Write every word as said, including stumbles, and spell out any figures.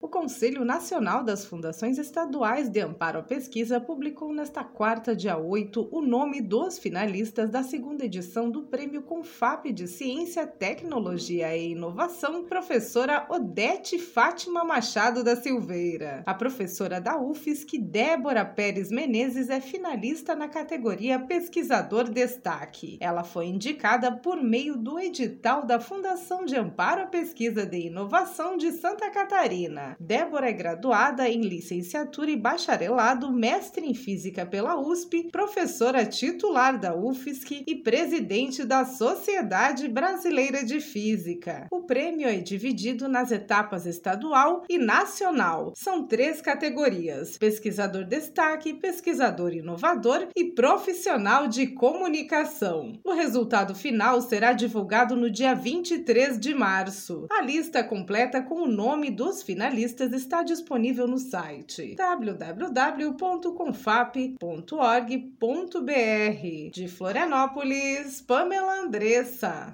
O Conselho Nacional das Fundações Estaduais de Amparo à Pesquisa publicou nesta quarta, dia oito, o nome dos finalistas da segunda edição do Prêmio Confap de Ciência, Tecnologia e Inovação, professora Odete Fátima Machado da Silveira. A professora da U F S C, Débora Pérez Menezes, é finalista na categoria Pesquisador Destaque. Ela foi indicada por meio do edital da Fundação de Amparo à Pesquisa de Inovação de Santa Catarina. Débora é graduada em licenciatura e bacharelado, mestre em Física pela U S P, professora titular da U F S C e presidente da Sociedade Brasileira de Física. O prêmio é dividido nas etapas estadual e nacional. São três categorias: pesquisador destaque, pesquisador inovador e profissional de comunicação. O resultado final será divulgado no dia vinte e três de março. A lista completa com o nome dos finalistas está disponível no site w w w ponto confap ponto org ponto b r. De Florianópolis, Pamela Andressa.